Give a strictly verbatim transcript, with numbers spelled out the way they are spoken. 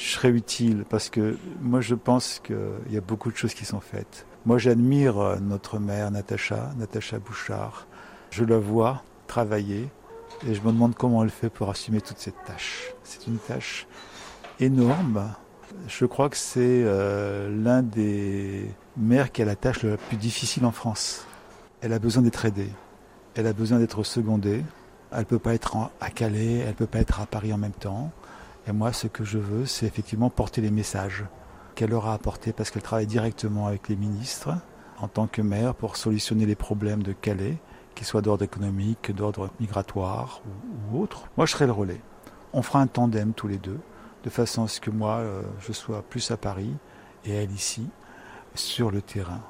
je serais utile parce que moi je pense qu'il y a beaucoup de choses qui sont faites. Moi j'admire notre maire Natacha, Natacha Bouchard. Je la vois travailler et je me demande comment elle fait pour assumer toute cette tâche. C'est une tâche énorme. Je crois que c'est euh, l'un des maires qui a la tâche la plus difficile en France. Elle a besoin d'être aidée, elle a besoin d'être secondée. Elle ne peut pas être à Calais, elle ne peut pas être à Paris en même temps. Et moi, ce que je veux, c'est effectivement porter les messages qu'elle aura apportés parce qu'elle travaille directement avec les ministres en tant que maire pour solutionner les problèmes de Calais, qu'ils soient d'ordre économique, d'ordre migratoire ou, ou autre. Moi, je serai le relais. On fera un tandem tous les deux, de façon à ce que moi, euh, je sois plus à Paris et elle ici, sur le terrain.